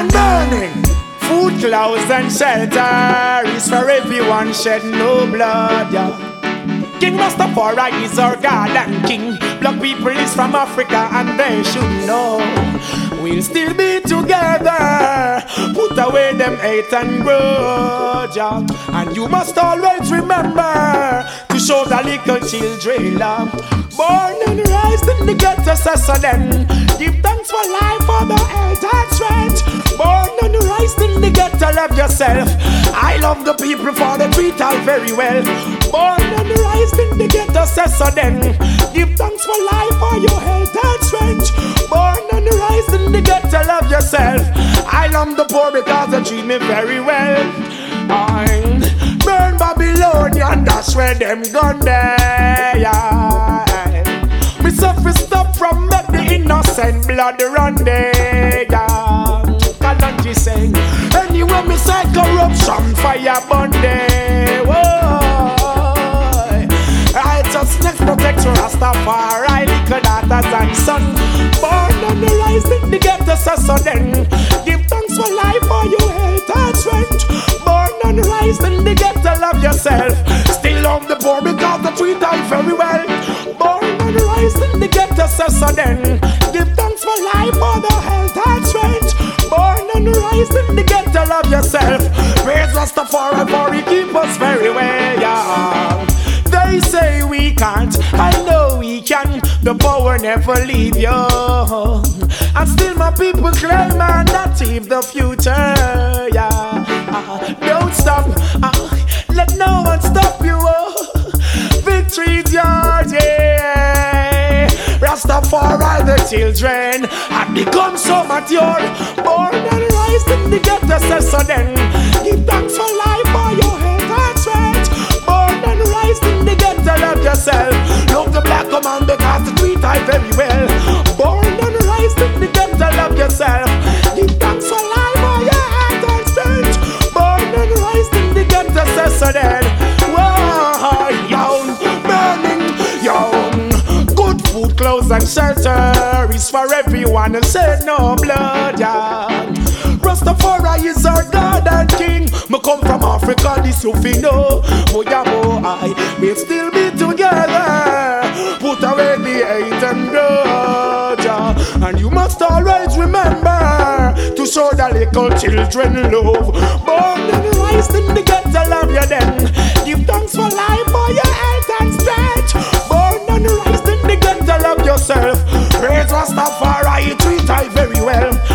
and burning. Food, clothes and shelter is for everyone, shed no blood, yeah. King Rastafari is our God and King. Black people is from Africa and they should know we'll still be together. Put away them hate and grudge, yeah. And you must always remember to show the little children love. Born and raised in the ghetto, so then give thanks for life, for the health and strength. Born and raised in the ghetto, love yourself. I love the people for the treat out very well. Born and raised in the ghetto, so then give thanks for life, for your health and strength. Born and raised in the ghetto, love yourself. I love the poor because they treat me very well. I'm burn Babylonian, that's where them gone there, yeah. We suffer stop from make the innocent blood run there, yeah. Kalanji saying, anyway me say corruption fire burn there, whoa. Righteousness protects Rastafari, little daughters and son. Born and raised in the ghetto, so then give thanks for life, for your health and strength. Born and raised in the ghetto, love yourself. Still love the poor because the treat I very well. Born and raised in the ghetto, so then give thanks for life, for the health and strength. Born and raised in the ghetto, love yourself. Praise Rastafari for he keep us very well, yeah. They say we can't, I know we can. The power never leave you. And still my people claim and achieve the future, yeah. Don't stop, let no one stop you. Victory's yours, yeah. Rastafari the children have become so mature. Born and raised in the ghetto, so then give thanks for life, for your health and strength. Born and raised in the ghetto, love yourself. Love the black man because the treat I very well. Born and raised in the ghetto, love yourself. Give thanks for life, for your health and strength. Born and raised in the ghetto, so then whoa, young, burning, young. Good food, clothes and shelter is for everyone and shed no blood, yeah. Rastafari is our God and King. Me come from Africa, this you fi know. Boy, we'll still be together. Put away the hate and grudge, yeah. And you must always remember to show the little children love. Born and raised in the ghetto, love you then. Give thanks for life, for your health and strength. Born and raised in the ghetto, love yourself. Praise Rastafari, treat I very well.